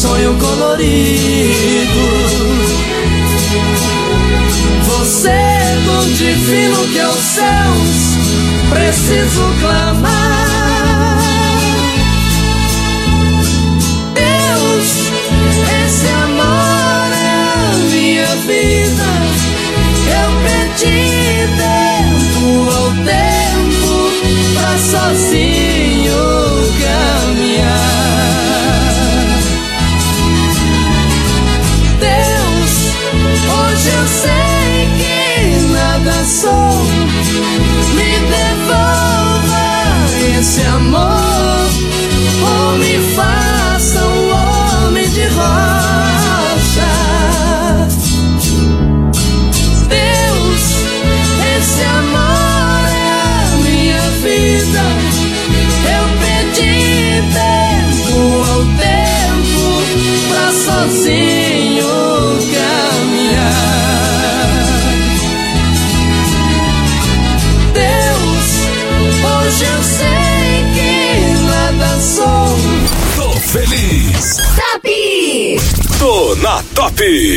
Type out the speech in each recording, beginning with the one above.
sonho colorido. Você é tão divino que aos céus preciso clamar. Deus, esse amor é a minha vida. Eu pedi tempo ao tempo pra sozinho caminhar. Deus, hoje eu sei que nada sou. Me devolva esse amor, ou me faça um homem de rocha. Deus, esse amor é a minha vida. Eu pedi tempo ao tempo pra sozinho caminhar. Deus, hoje eu sei que nada sou. Tô feliz. Top! Tô na Top.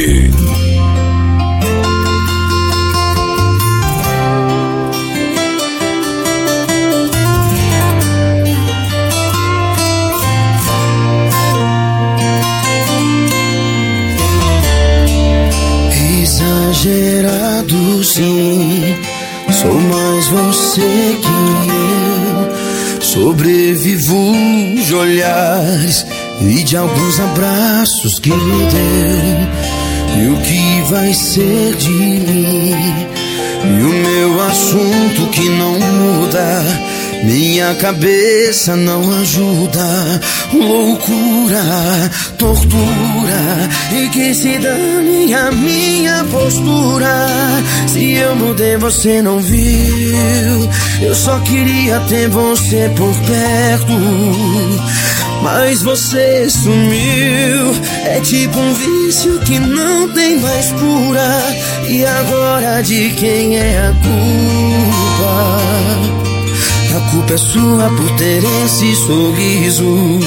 Exagerado sim, sou mais você que eu. Sobrevivo de olhares e de alguns abraços que me deu. E o que vai ser de mim? E o meu assunto que não muda. Minha cabeça não ajuda. Loucura, tortura, e que se dane a minha postura. Se eu mudei você não viu. Eu só queria ter você por perto, mas você sumiu. É tipo um vício que não tem mais cura. E agora de quem é a culpa? A culpa é sua por ter esse sorriso.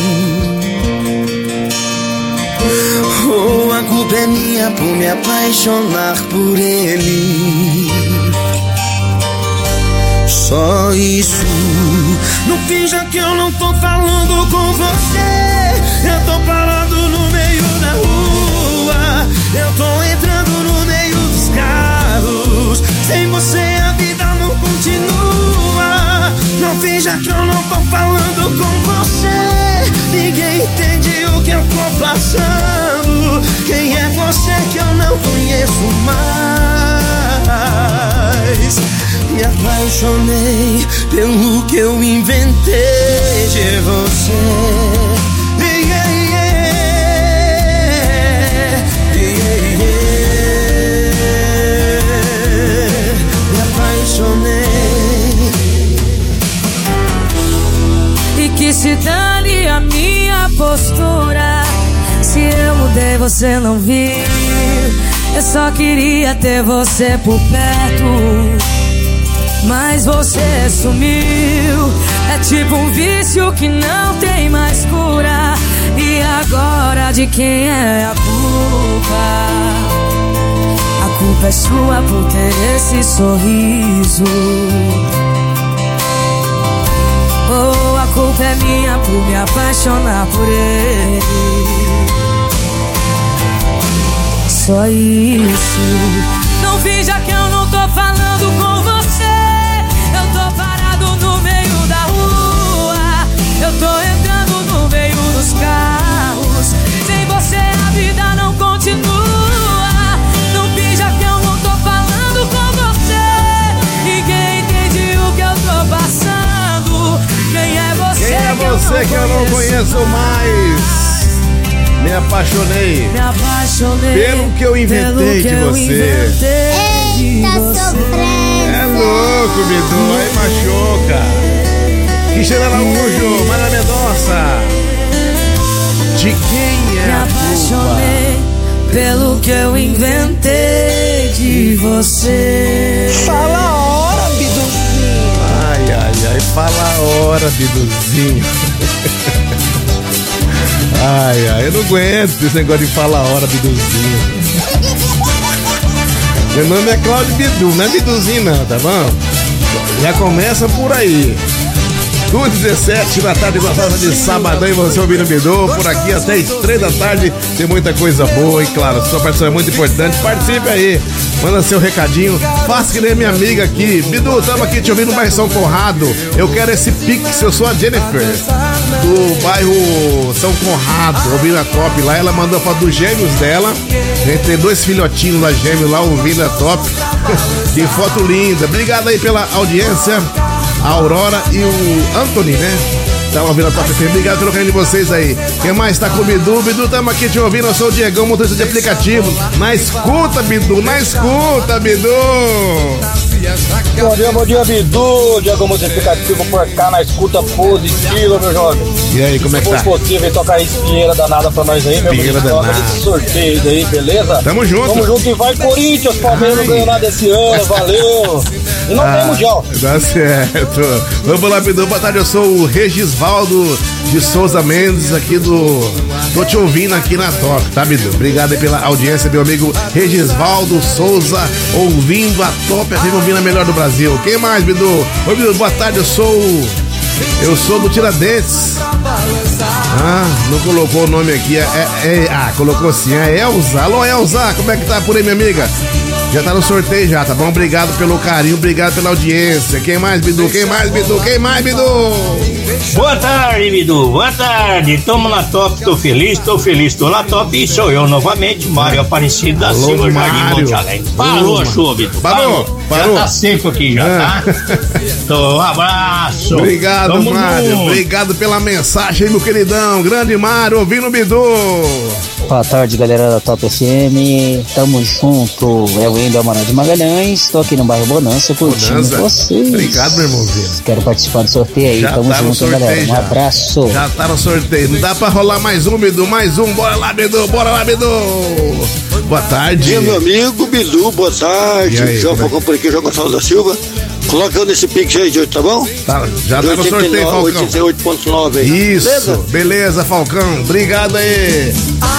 Oh, a culpa é minha por me apaixonar por ele. Só isso. Não finja que eu não tô falando com você. Eu tô parado no meio da rua. Eu tô entrando no meio dos carros. Sem você a vida não continua. Não finja que eu não tô falando com você. Ninguém entende o que eu tô passando. Quem é você que eu não conheço mais? Me apaixonei pelo que eu inventei de você. Me apaixonei. E que se dane a minha postura. Se eu mudei você não viu. Eu só queria ter você por perto, mas você sumiu. É tipo um vício que não tem mais cura. E agora de quem é a culpa? A culpa é sua por ter esse sorriso. Oh, a culpa é minha por me apaixonar por ele. Só isso. Não finja que eu não tô falando com você. Eu tô parado no meio da rua. Eu tô entrando no meio dos carros. Sem você a vida não continua. Não finja que eu não tô falando com você. Ninguém entende o que eu tô passando. Quem é você? Quem é você que eu não conheço mais? Me apaixonei. Me apaixonei pelo que eu inventei de você. Eita, sofrência. É louco, Bidu, aí machuca. Cristiano Araújo, Mara Mendonça. De quem é Me a apaixonei culpa? pelo que eu inventei de você. Fala a hora, Biduzinho. Ai, ai, ai, fala a hora, Biduzinho. Ai, eu não aguento esse negócio de falar a hora, Biduzinho. Meu nome é Cláudio Bidu, não é Biduzinho não, tá bom? Já começa por aí. 2h17 da tarde, gostosa de sabadão, e você ouvindo o Bidu, por aqui até as 3 da tarde, tem muita coisa boa, e claro, sua participação é muito importante, participe aí, manda seu recadinho, faça que nem minha amiga aqui. Bidu, tamo aqui te ouvindo no bairro São Conrado, eu quero esse Pix, eu sou a Jennifer, do bairro São Conrado, ouvindo a Top lá, ela mandou a foto dos gêmeos dela, tem 2 filhotinhos lá, gêmeos lá, ouvindo a Top, que foto linda, obrigado aí pela audiência, a Aurora e o Anthony, né? Tá ouvindo a Top FM, obrigado pelo carinho de vocês aí. Quem mais tá com o Bidu? Bidu, tamo aqui te ouvindo, eu sou o Diegão, motorista de aplicativo. Na escuta, Bidu, na escuta, Bidu. Bom dia, Bidu. Diegão, motorista de aplicativo por cá, na escuta positiva, meu jovem. E aí, como é que tá? Se for possível, tocar a espinheira danada pra nós aí, meu amigo. Espinheira danada. Esse sorteio aí, beleza? Tamo junto. Tamo junto e vai, Corinthians. Palmeiras não ganhou nada esse ano, valeu. E não tem mundial. Dá certo. Vamos lá, Bidu, boa tarde, eu sou o Regisvaldo de Souza Mendes, aqui tô te ouvindo aqui na Top, tá, Bidu? Obrigado aí pela audiência, meu amigo Regisvaldo Souza, ouvindo a Top, ouvindo a melhor do Brasil. Quem mais, Bidu? Oi, Bidu, boa tarde, eu sou do Tiradentes. Não colocou o nome aqui, colocou assim, é Elza. Alô, Elza, como é que tá por aí, minha amiga? Já tá no sorteio já, tá bom? Obrigado pelo carinho, obrigado pela audiência. Quem mais, Bidu? Quem mais, Bidu? Quem mais, Bidu? Boa tarde, Bidu. Boa tarde. Tamo na Top, tô feliz tô na Top e sou eu novamente, Mário Aparecido da Silva, Jardim Monte Alegre. Falou, show, Bidu. Parou. Já tá seco aqui, já tá? Um abraço. Obrigado, tamo Mário. Junto. Obrigado pela mensagem, meu queridão. Grande Mário, ouvindo o Bidu. Boa tarde, galera da Top FM. Tamo junto. Eu ainda Amaral de Magalhães. Tô aqui no bairro Bonança curtindo vocês. Obrigado, meu irmãozinho. Quero participar do sorteio aí. Já tamo junto, sorteio, galera. Um abraço. Já tá no sorteio. Não dá pra rolar mais um, Bidu. Mais um. Bora lá, Bidu. Boa tarde. Meu amigo Bidu, boa tarde. João Falcão por aqui, João Gonçalves da Silva. Coloca eu nesse Pix aí de hoje, tá bom? Tá, já tá no sorteio, Falcão. 88.9 aí. Isso, beleza, Falcão. Obrigado aí.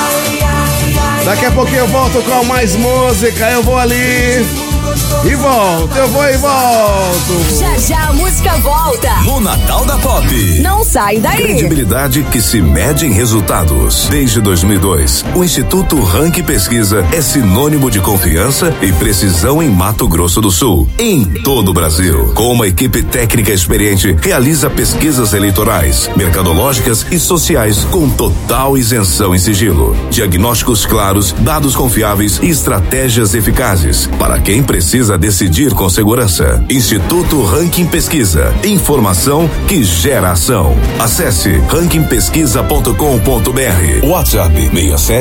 Daqui a pouquinho eu volto com mais música. Eu vou ali e volto. Eu vou e volto. Já a música volta. No Natal da Pop. Não sai daí. Credibilidade que se mede em resultados. Desde 2002, o Instituto Ranking Pesquisa é sinônimo de confiança e precisão em Mato Grosso do Sul. Em todo o Brasil, com uma equipe técnica experiente, realiza pesquisas eleitorais, mercadológicas e sociais com total isenção em sigilo. Diagnósticos claros, dados confiáveis e estratégias eficazes para quem precisa decidir com segurança. Instituto Ranking Pesquisa. Informação que gera ação. Acesse rankingpesquisa.com.br. WhatsApp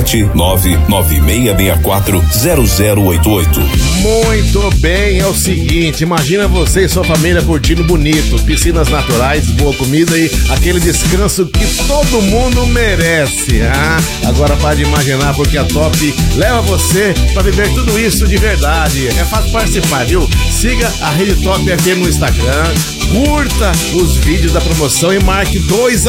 67996640088. Muito bem, é o seguinte, imagina você e sua família curtindo bonito, piscinas naturais, boa comida e aquele descanso que todo mundo merece. Agora pode imaginar, porque a Top leva você para viver tudo isso de verdade. É fácil participar, viu? Siga a Rede Top FM no Instagram, curta os vídeos da promoção e marque 2